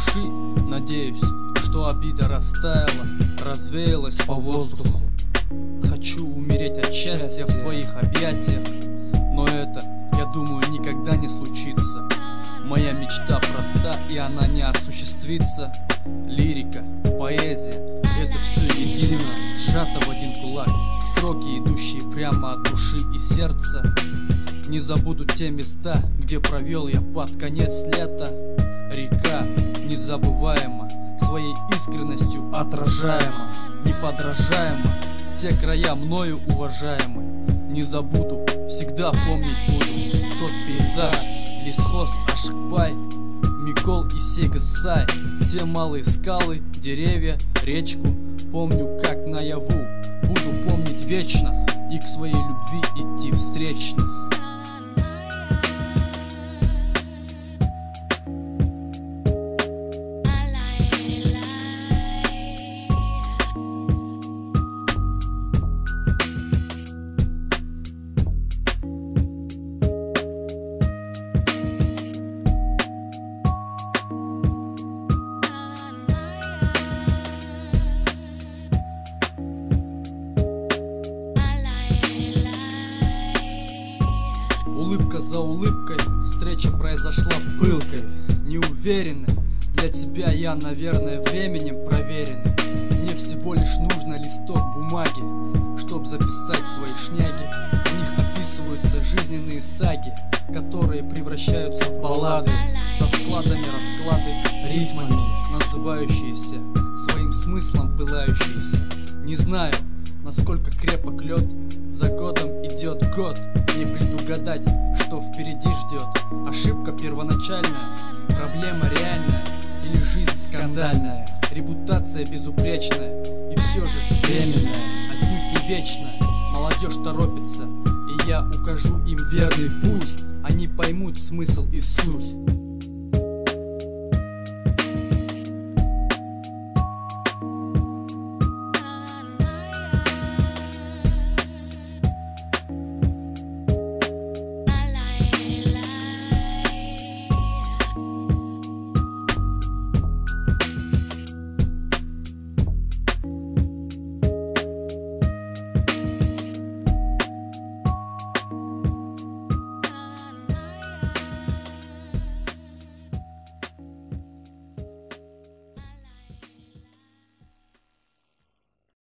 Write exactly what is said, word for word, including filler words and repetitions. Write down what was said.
души. Надеюсь, что обида растаяла, развеялась по воздуху. Хочу умереть от счастья в твоих объятиях, но это, я думаю, никогда не случится. Моя мечта проста, и она не осуществится. Лирика, поэзия, это все едино, сжато в один кулак. Строки, идущие прямо от души и сердца. Не забуду те места, где провел я под конец лета. Река незабываема, своей искренностью отражаема, неподражаема. Те края мною уважаемы. Не забуду, всегда помнить буду тот пейзаж. Лесхоз Ашыкбай, Микол и Сегасай. Те малые скалы, деревья, речку. Помню, как наяву. Буду помнить вечно и к своей любви идти встречно. Улыбка за улыбкой, встреча произошла пылкой. Неуверенный, для тебя я, наверное, временем проверенный. Мне всего лишь нужно листок бумаги, чтоб записать свои шняги. В них описываются жизненные саги, которые превращаются в баллады, со складами расклады, рифмами, называющиеся, своим смыслом пылающиеся. Не знаю, насколько крепок лед, за годом идет год. Не предугадать, что впереди ждет. Ошибка первоначальная, проблема реальная или жизнь скандальная. Репутация безупречная и все же временная, отнюдь не вечная. Молодежь торопится, и я укажу им верный путь. Они поймут смысл и суть.